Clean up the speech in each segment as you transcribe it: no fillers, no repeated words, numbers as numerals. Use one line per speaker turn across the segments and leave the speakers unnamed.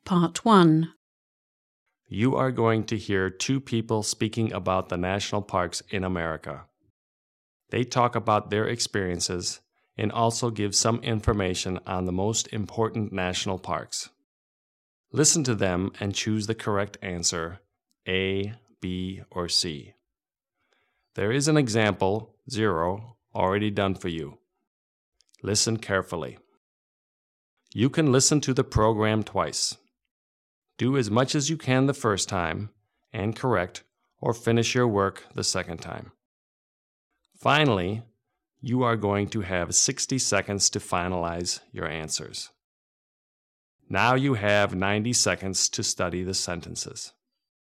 Part 1.
You are going to hear two people speaking about the national parks in America. They talk about their experiences and also give some information on the most important national parks. Listen to them and choose the correct answer, A, B, or C. There is an example, 0, already done for you. Listen carefully. You can listen to the program twice. Do as much as you can the first time and correct or finish your work the second time. Finally, you are going to have 60 seconds to finalize your answers. Now you have 90 seconds to study the sentences.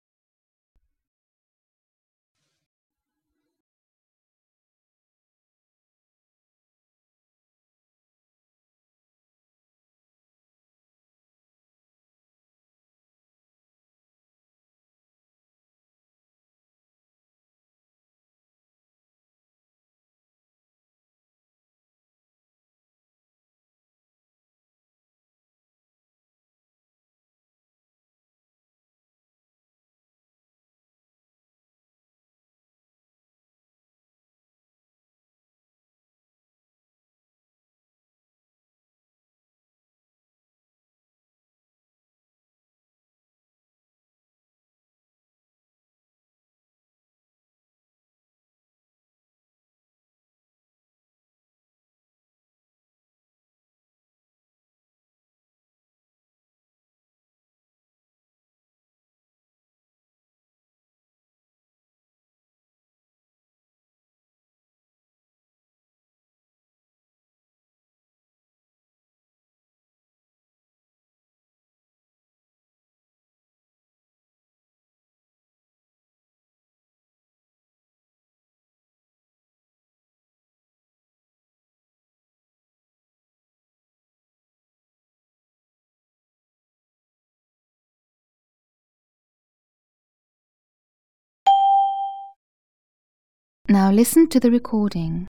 Now listen to the recording.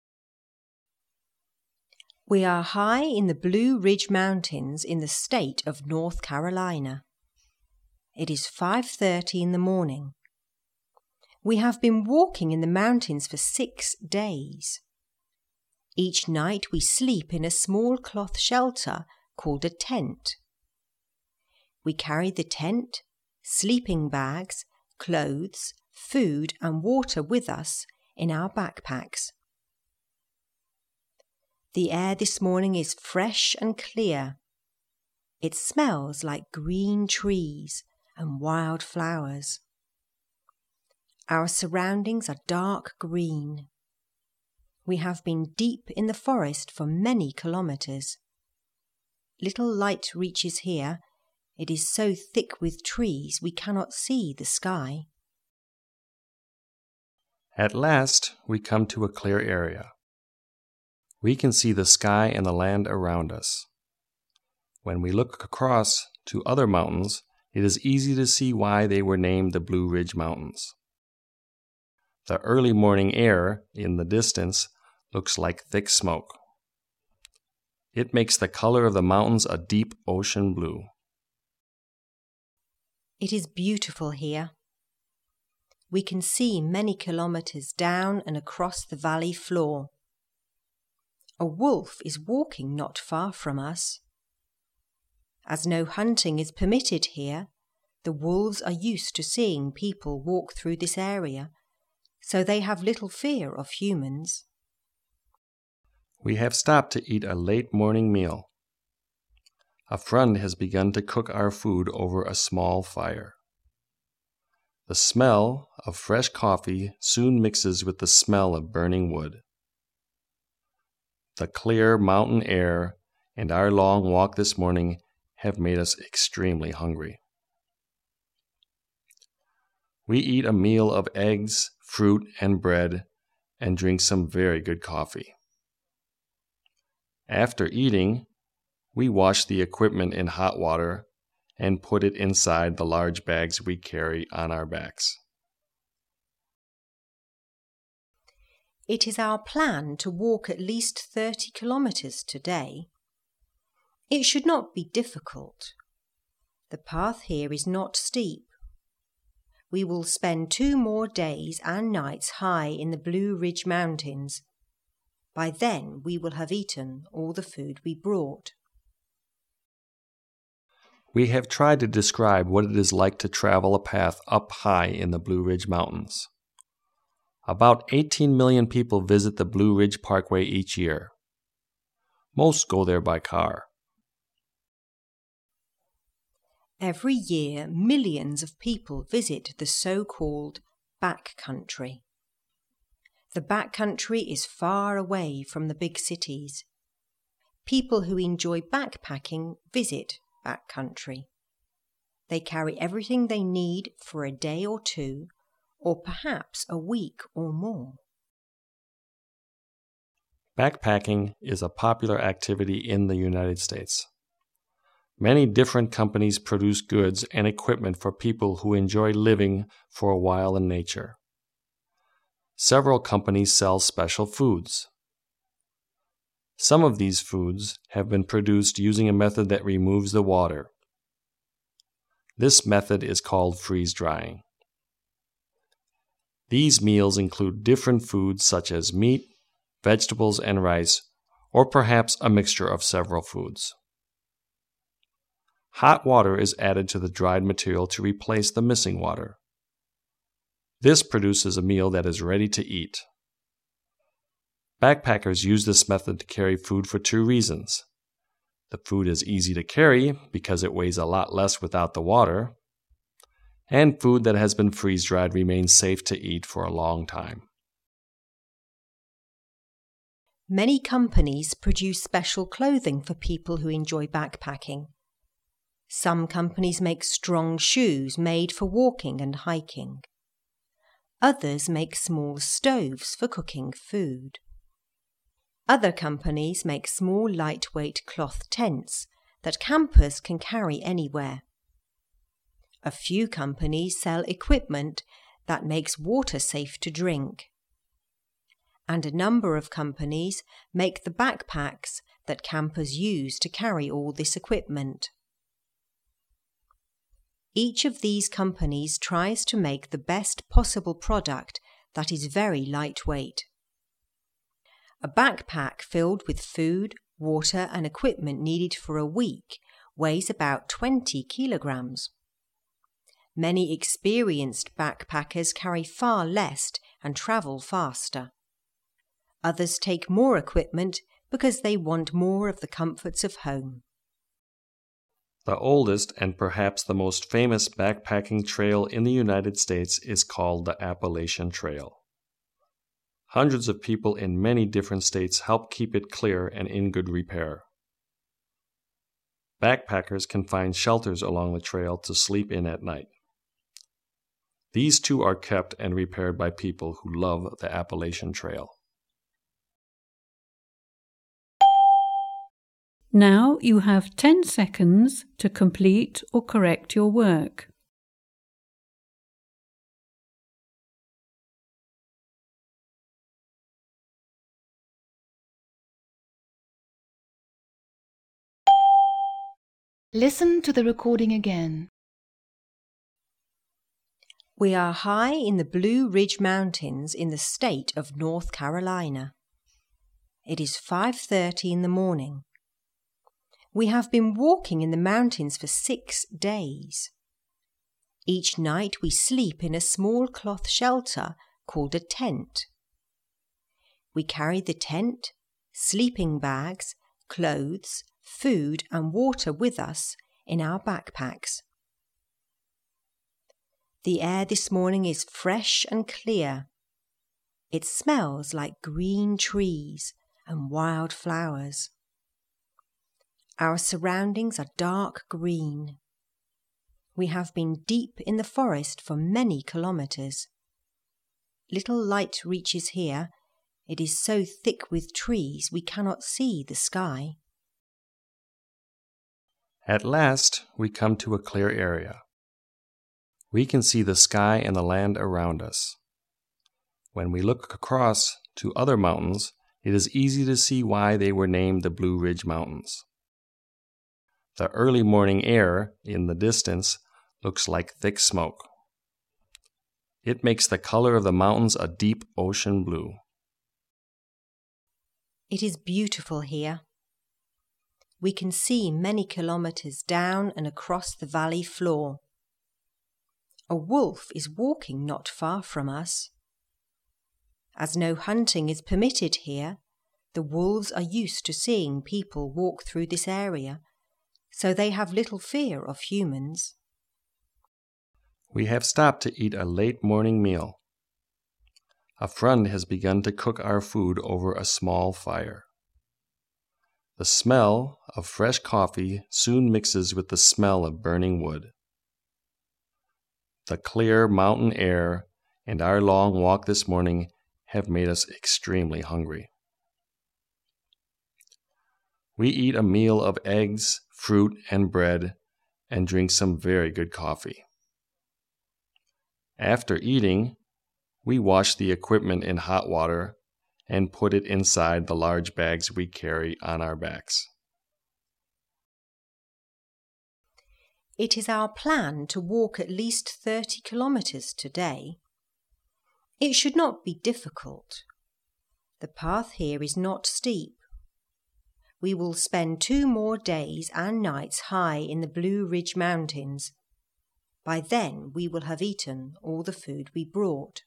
We are high in the Blue Ridge Mountains in the state of North Carolina. It is 5:30 in the morning. We have been walking in the mountains for 6 days. Each night we sleep in a small cloth shelter called a tent. We carry the tent, sleeping bags, clothes, food and water with us in our backpacks. The air this morning is fresh and clear. It smells like green trees and wild flowers. Our surroundings are dark green. We have been deep in the forest for many kilometers. Little light reaches here. It is so thick with trees we cannot see the sky.
At last, we come to a clear area. We can see the sky and the land around us. When we look across to other mountains, it is easy to see why they were named the Blue Ridge Mountains. The early morning air in the distance looks like thick smoke. It makes the color of the mountains a deep ocean blue.
It is beautiful here. We can see many kilometers down and across the valley floor. A wolf is walking not far from us. As no hunting is permitted here, the wolves are used to seeing people walk through this area, so they have little fear of humans.
We have stopped to eat a late morning meal. A friend has begun to cook our food over a small fire. The smell of fresh coffee soon mixes with the smell of burning wood. The clear mountain air and our long walk this morning have made us extremely hungry. We eat a meal of eggs, fruit, and bread, and drink some very good coffee. After eating, we wash the equipment in hot water and put it inside the large bags we carry on our backs.
It is our plan to walk at least 30 kilometers today. It should not be difficult. The path here is not steep. We will spend 2 more days and nights high in the Blue Ridge Mountains. By then we will have eaten all the food we brought.
We have tried to describe what it is like to travel a path up high in the Blue Ridge Mountains. About 18 million people visit the Blue Ridge Parkway each year. Most go there by car.
Every year, millions of people visit the so-called backcountry. The backcountry is far away from the big cities. People who enjoy backpacking visit backcountry. They carry everything they need for a day or 2, or perhaps a week or more.
Backpacking is a popular activity in the United States. Many different companies produce goods and equipment for people who enjoy living for a while in nature. Several companies sell special foods. Some of these foods have been produced using a method that removes the water. This method is called freeze drying. These meals include different foods such as meat, vegetables, and rice, or perhaps a mixture of several foods. Hot water is added to the dried material to replace the missing water. This produces a meal that is ready to eat. Backpackers use this method to carry food for 2 reasons. The food is easy to carry because it weighs a lot less without the water, and food that has been freeze-dried remains safe to eat for a long time.
Many companies produce special clothing for people who enjoy backpacking. Some companies make strong shoes made for walking and hiking. Others make small stoves for cooking food. Other companies make small lightweight cloth tents that campers can carry anywhere. A few companies sell equipment that makes water safe to drink. And a number of companies make the backpacks that campers use to carry all this equipment. Each of these companies tries to make the best possible product that is very lightweight. A backpack filled with food, water, and equipment needed for a week weighs about 20 kilograms. Many experienced backpackers carry far less and travel faster. Others take more equipment because they want more of the comforts of home.
The oldest and perhaps the most famous backpacking trail in the United States is called the Appalachian Trail. Hundreds of people in many different states help keep it clear and in good repair. Backpackers can find shelters along the trail to sleep in at night. These too are kept and repaired by people who love the Appalachian Trail.
Now you have 10 seconds to complete or correct your work.
Listen to the recording again.
We are high in the Blue Ridge Mountains in the state of North Carolina. It is 5:30 in the morning. We have been walking in the mountains for 6 days. Each night we sleep in a small cloth shelter called a tent. We carry the tent, sleeping bags, clothes, food and water with us in our backpacks. The air this morning is fresh and clear. It smells like green trees and wild flowers. Our surroundings are dark green. We have been deep in the forest for many kilometers. Little light reaches here. It is so thick with trees we cannot see the sky.
At last, we come to a clear area. We can see the sky and the land around us. When we look across to other mountains, it is easy to see why they were named the Blue Ridge Mountains. The early morning air in the distance looks like thick smoke. It makes the color of the mountains a deep ocean blue.
It is beautiful here. We can see many kilometers down and across the valley floor. A wolf is walking not far from us. As no hunting is permitted here, the wolves are used to seeing people walk through this area, so they have little fear of humans.
We have stopped to eat a late morning meal. A friend has begun to cook our food over a small fire. The smell of fresh coffee soon mixes with the smell of burning wood. The clear mountain air and our long walk this morning have made us extremely hungry. We eat a meal of eggs, fruit, and bread, and drink some very good coffee. After eating, we wash the equipment in hot water and put it inside the large bags we carry on our backs.
It is our plan to walk at least 30 kilometers today. It should not be difficult. The path here is not steep. We will spend 2 more days and nights high in the Blue Ridge Mountains. By then we will have eaten all the food we brought.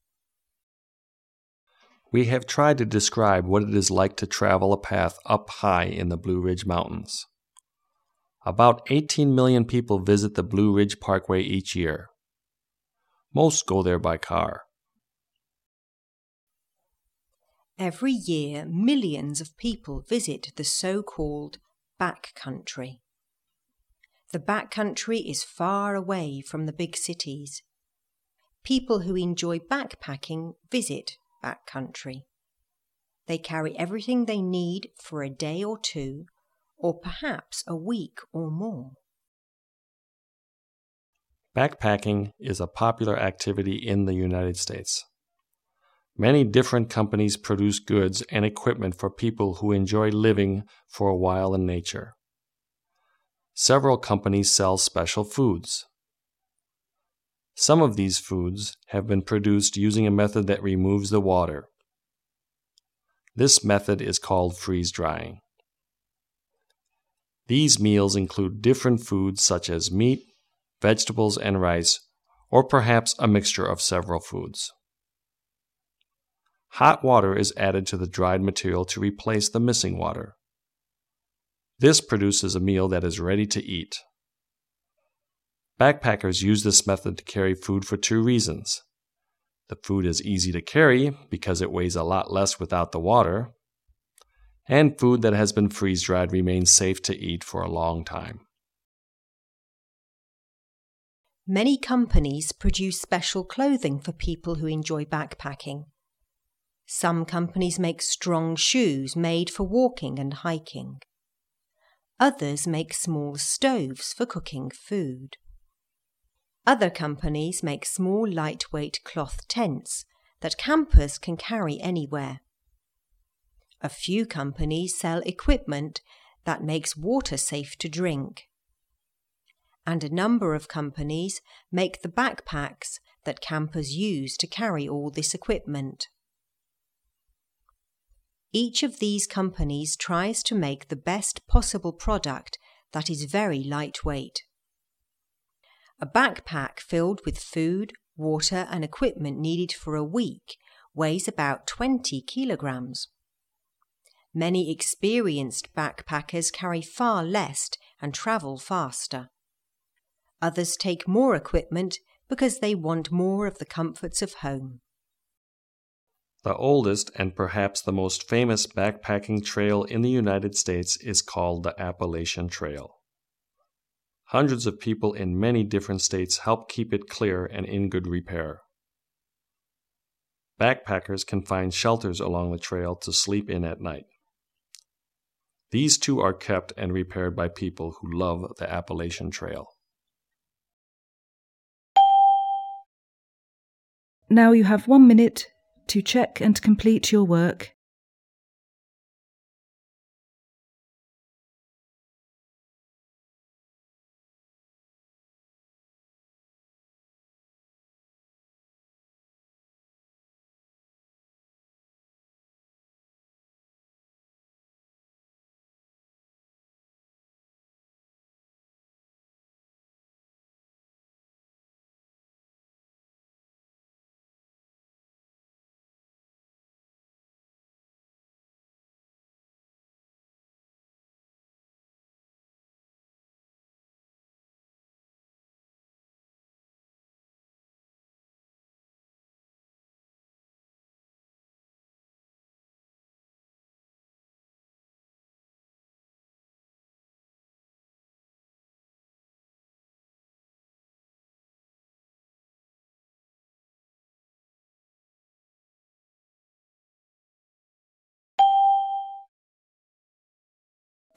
We have tried to describe what it is like to travel a path up high in the Blue Ridge Mountains. About 18 million people visit the Blue Ridge Parkway each year. Most go there by car.
Every year, millions of people visit the so-called backcountry. The backcountry is far away from the big cities. People who enjoy backpacking visit backcountry. They carry everything they need for a day or 2, or perhaps a week or more.
Backpacking is a popular activity in the United States. Many different companies produce goods and equipment for people who enjoy living for a while in nature. Several companies sell special foods. Some of these foods have been produced using a method that removes the water. This method is called freeze drying. These meals include different foods such as meat, vegetables, and rice, or perhaps a mixture of several foods. Hot water is added to the dried material to replace the missing water. This produces a meal that is ready to eat. Backpackers use this method to carry food for 2 reasons. The food is easy to carry because it weighs a lot less without the water, and food that has been freeze-dried remains safe to eat for a long time.
Many companies produce special clothing for people who enjoy backpacking. Some companies make strong shoes made for walking and hiking. Others make small stoves for cooking food. Other companies make small lightweight cloth tents that campers can carry anywhere. A few companies sell equipment that makes water safe to drink. And a number of companies make the backpacks that campers use to carry all this equipment. Each of these companies tries to make the best possible product that is very lightweight. A backpack filled with food, water, and equipment needed for a week weighs about 20 kilograms. Many experienced backpackers carry far less and travel faster. Others take more equipment because they want more of the comforts of home.
The oldest and perhaps the most famous backpacking trail in the United States is called the Appalachian Trail. Hundreds of people in many different states help keep it clear and in good repair. Backpackers can find shelters along the trail to sleep in at night. These too are kept and repaired by people who love the Appalachian Trail.
Now you have 1 minute to check and complete your work.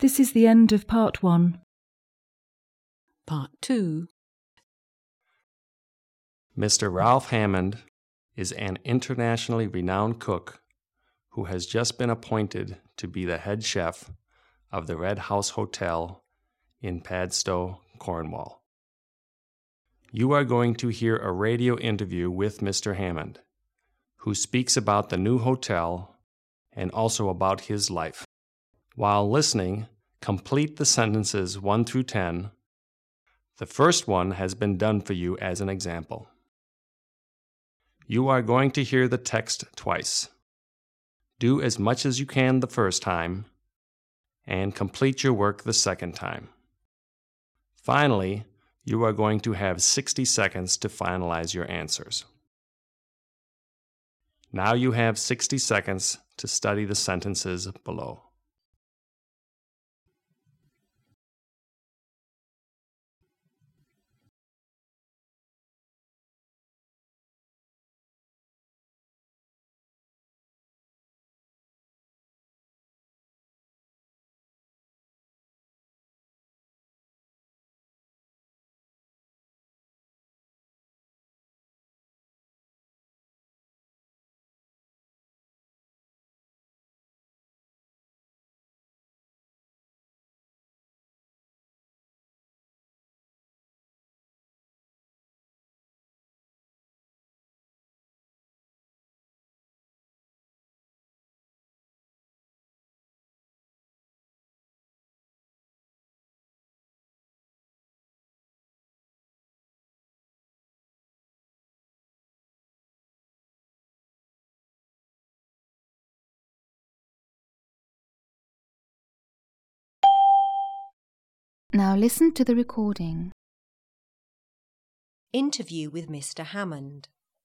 This is the end of part 1.
Part 2.
Mr. Ralph Hammond is an internationally renowned cook who has just been appointed to be the head chef of the Red House Hotel in Padstow, Cornwall. You are going to hear a radio interview with Mr. Hammond, who speaks about the new hotel and also about his life. While listening, complete the sentences 1 through 10. The first one has been done for you as an example. You are going to hear the text twice. Do as much as you can the first time, and complete your work the second time. Finally, you are going to have 60 seconds to finalize your answers. Now you have 60 seconds to study the sentences below.
Now listen to the recording.
Interview with Mr. Hammond.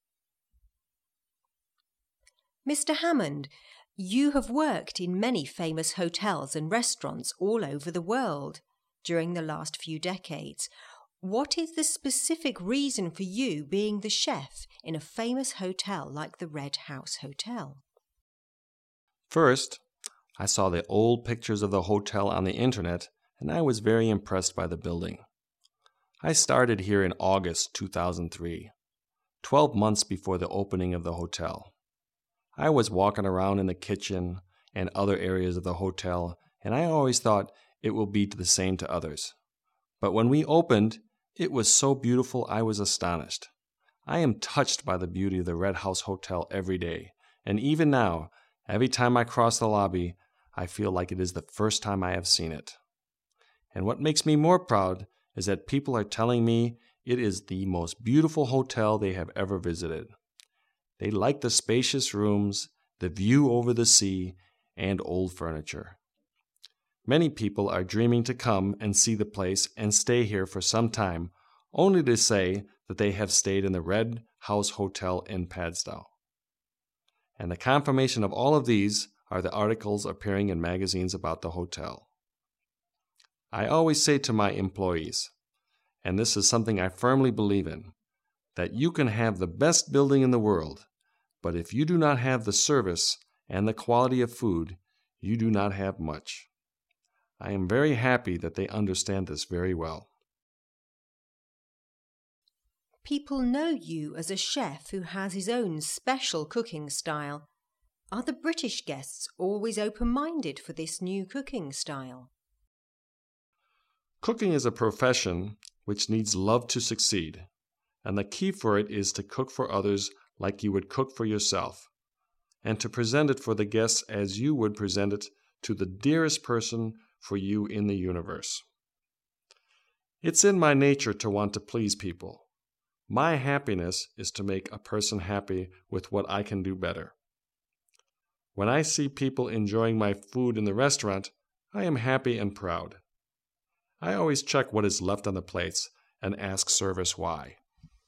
Mr. Hammond, you have worked in many famous hotels and restaurants all over the world during the last few decades. What is the specific reason for you being the chef in a famous hotel like the Red House Hotel?
First, I saw the old pictures of the hotel on the internet, and I was very impressed by the building. I started here in August 2003, 12 months before the opening of the hotel. I was walking around in the kitchen and other areas of the hotel, and I always thought it will be the same to others. But when we opened, it was so beautiful I was astonished. I am touched by the beauty of the Red House Hotel every day, and even now, every time I cross the lobby, I feel like it is the first time I have seen it. And what makes me more proud is that people are telling me it is the most beautiful hotel they have ever visited. They like the spacious rooms, the view over the sea, and old furniture. Many people are dreaming to come and see the place and stay here for some time, only to say that they have stayed in the Red House Hotel in Padstow. And the confirmation of all of these are the articles appearing in magazines about the hotel. I always say to my employees, and this is something I firmly believe in, that you can have the best building in the world, but if you do not have the service and the quality of food, you do not have much. I am very happy that they understand this very well.
People know you as a chef who has his own special cooking style. Are the British guests always open-minded for this new cooking style?
Cooking is a profession which needs love to succeed, and the key for it is to cook for others like you would cook for yourself, and to present it for the guests as you would present it to the dearest person for you in the universe. It's in my nature to want to please people. My happiness is to make a person happy with what I can do better. When I see people enjoying my food in the restaurant, I am happy and proud. I always check what is left on the plates and ask service why.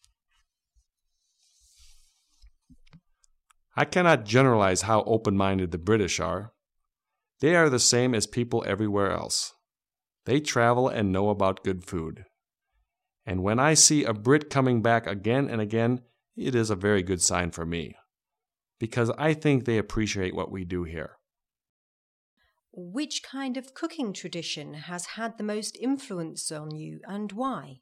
I cannot generalize how open-minded the British are. They are the same as people everywhere else. They travel and know about good food. And when I see a Brit coming back again and again, it is a very good sign for me, because I think they appreciate what we do here.
Which kind of cooking tradition has had the most influence on you and why?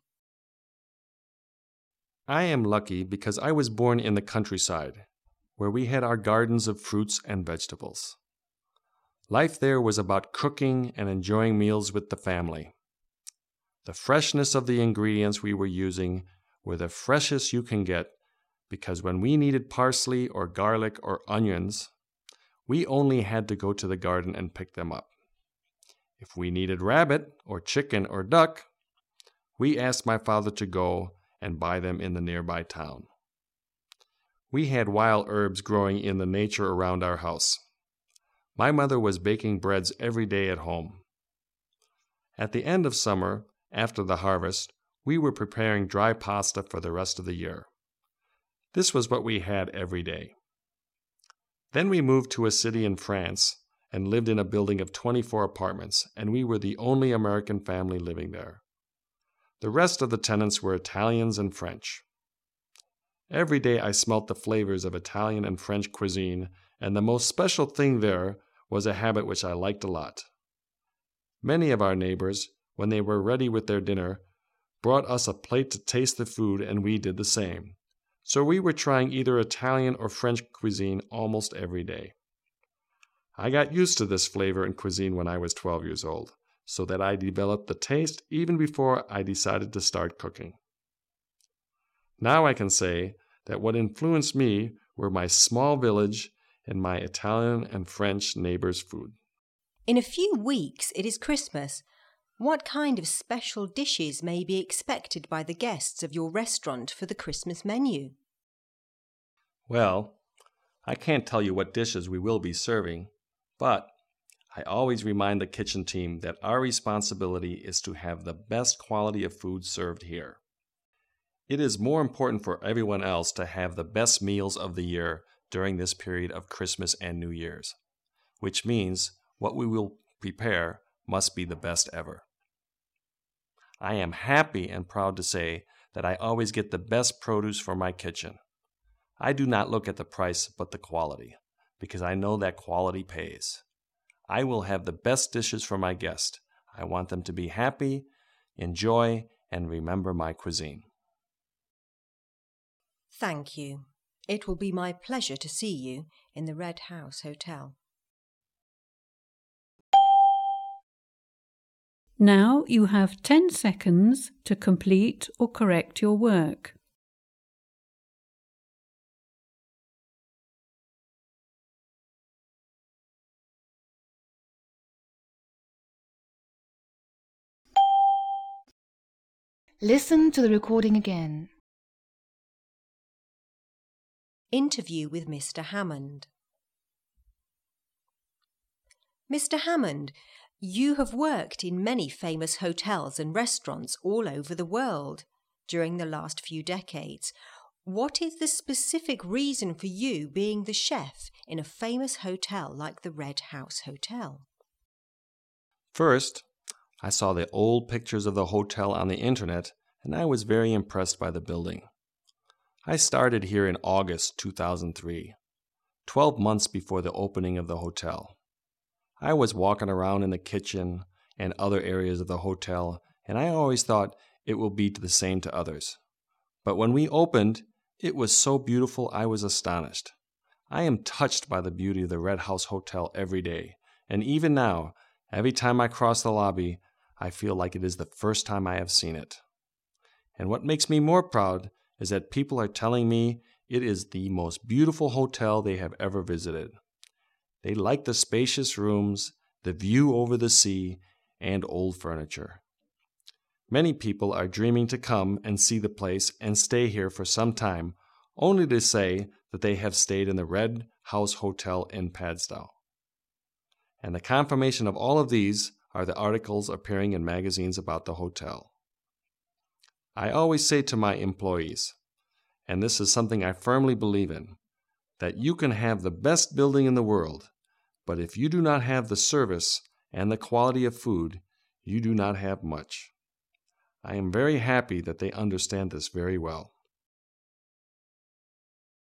I am lucky because I was born in the countryside, where we had our gardens of fruits and vegetables. Life there was about cooking and enjoying meals with the family. The freshness of the ingredients we were using were the freshest you can get, because when we needed parsley or garlic or onions, we only had to go to the garden and pick them up. If we needed rabbit or chicken or duck, we asked my father to go and buy them in the nearby town. We had wild herbs growing in the nature around our house. My mother was baking breads every day at home. At the end of summer, after the harvest, we were preparing dry pasta for the rest of the year. This was what we had every day. Then we moved to a city in France and lived in a building of 24 apartments, and we were the only American family living there. The rest of the tenants were Italians and French. Every day I smelt the flavors of Italian and French cuisine, and the most special thing there was a habit which I liked a lot. Many of our neighbors, when they were ready with their dinner, brought us a plate to taste the food, and we did the same. So we were trying either Italian or French cuisine almost every day. I got used to this flavor and cuisine when I was 12 years old, so that I developed the taste even before I decided to start cooking. Now I can say that what influenced me were my small village and my Italian and French neighbors' food.
In a few weeks it is Christmas. What kind of special dishes may be expected by the guests of your restaurant for the Christmas menu?
Well, I can't tell you what dishes we will be serving, but I always remind the kitchen team that our responsibility is to have the best quality of food served here. It is more important for everyone else to have the best meals of the year during this period of Christmas and New Year's, which means what we will prepare must be the best ever. I am happy and proud to say that I always get the best produce for my kitchen. I do not look at the price but the quality, because I know that quality pays. I will have the best dishes for my guests. I want them to be happy, enjoy, and remember my cuisine.
Thank you. It will be my pleasure to see you in the Red House Hotel.
Now you have 10 seconds to complete or correct your work.
Listen to the recording again.
Interview with Mr. Hammond. Mr. Hammond, you have worked in many famous hotels and restaurants all over the world during the last few decades. What is the specific reason for you being the chef in a famous hotel like the Red House Hotel?
First, I saw the old pictures of the hotel on the internet, and I was very impressed by the building. I started here in August 2003, 12 months before the opening of the hotel. I was walking around in the kitchen and other areas of the hotel, and I always thought it will be the same to others. But when we opened, it was so beautiful I was astonished. I am touched by the beauty of the Red House Hotel every day, and even now, every time I cross the lobby, I feel like it is the first time I have seen it. And what makes me more proud is that people are telling me it is the most beautiful hotel they have ever visited. They like the spacious rooms, the view over the sea, and old furniture. Many people are dreaming to come and see the place and stay here for some time, only to say that they have stayed in the Red House Hotel in Padstow. And the confirmation of all of these are the articles appearing in magazines about the hotel. I always say to my employees, and this is something I firmly believe in, that you can have the best building in the world, but if you do not have the service and the quality of food, you do not have much. I am very happy that they understand this very well.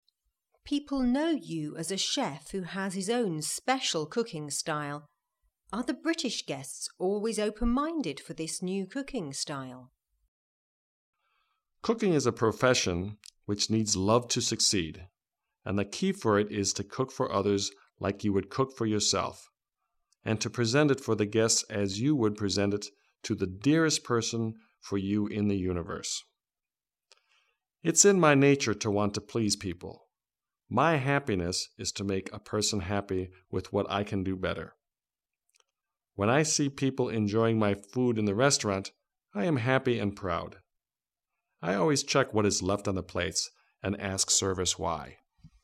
People know you as a chef who has his own special cooking style. Are the British guests always open-minded for this new cooking style?
Cooking is a profession which needs love to succeed, and the key for it is to cook for others like you would cook for yourself, and to present it for the guests as you would present it to the dearest person for you in the universe. It's in my nature to want to please people. My happiness is to make a person happy with what I can do better. When I see people enjoying my food in the restaurant, I am happy and proud. I always check what is left on the plates and ask service why.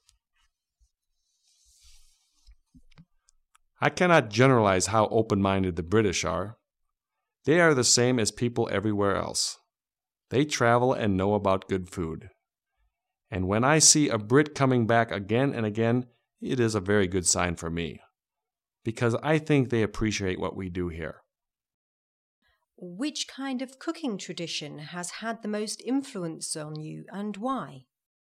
I cannot generalize how open-minded the British are. They are the same as people everywhere else. They travel and know about good food. And when I see a Brit coming back again and again, it is a very good sign for me, because I think they appreciate what we do here.
Which kind of cooking tradition has had the most influence on you and why?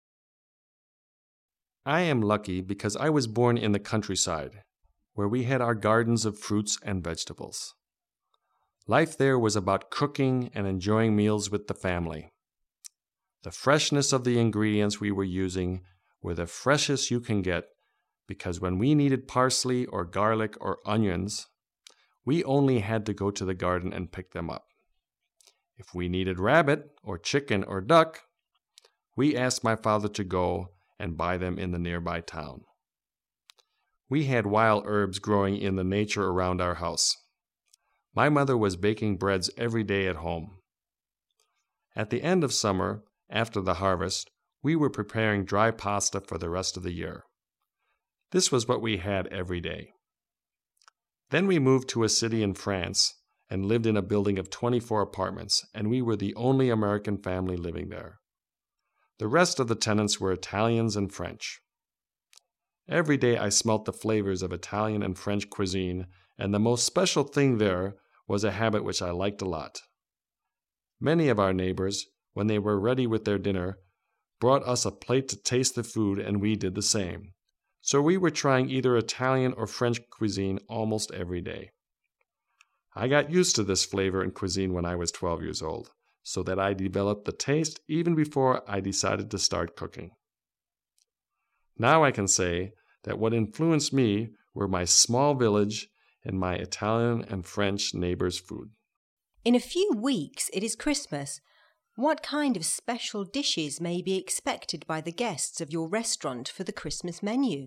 I am lucky because I was born in the countryside, where we had our gardens of fruits and vegetables. Life there was about cooking and enjoying meals with the family. The freshness of the ingredients we were using were the freshest you can get, because when we needed parsley or garlic or onions, we only had to go to the garden and pick them up. If we needed rabbit or chicken or duck, we asked my father to go and buy them in the nearby town. We had wild herbs growing in the nature around our house. My mother was baking breads every day at home. At the end of summer, after the harvest, we were preparing dry pasta for the rest of the year. This was what we had every day. Then we moved to a city in France and lived in a building of 24 apartments, and we were the only American family living there. The rest of the tenants were Italians and French. Every day I smelt the flavors of Italian and French cuisine, and the most special thing there was a habit which I liked a lot. Many of our neighbors, when they were ready with their dinner, brought us a plate to taste the food, and we did the same. So we were trying either Italian or French cuisine almost every day. I got used to this flavor in cuisine when I was 12 years old, so that I developed the taste even before I decided to start cooking. Now I can say that what influenced me were my small village and my Italian and French neighbors' food.
In a few weeks it is Christmas. What kind of special dishes may be expected by the guests of your restaurant for the Christmas menu?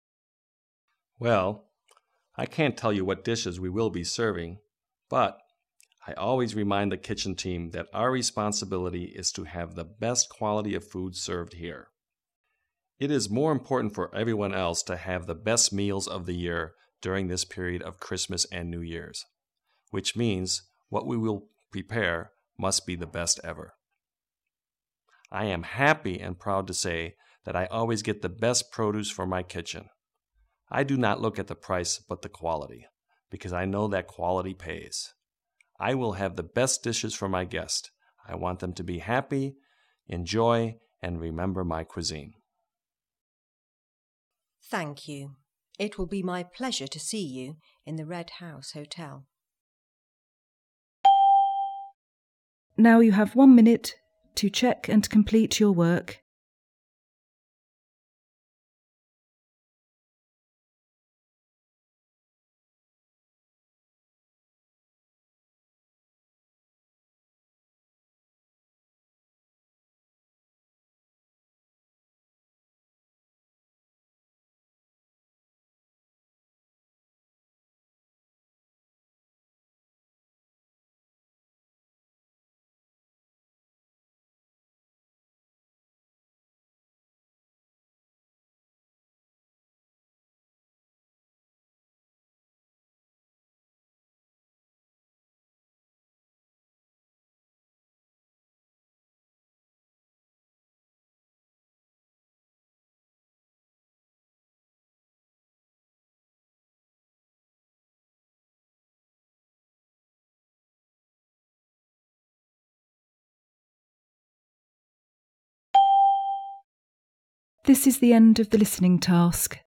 Well, I can't tell you what dishes we will be serving, but I always remind the kitchen team that our responsibility is to have the best quality of food served here. It is more important for everyone else to have the best meals of the year during this period of Christmas and New Year's, which means what we will prepare must be the best ever. I am happy and proud to say that I always get the best produce for my kitchen. I do not look at the price but the quality, because I know that quality pays. I will have the best dishes for my guests. I want them to be happy, enjoy, and remember my cuisine.
Thank you. It will be my pleasure to see you in the Red House Hotel.
Now you have 1 minute to check and complete your work. This is the end of the listening task.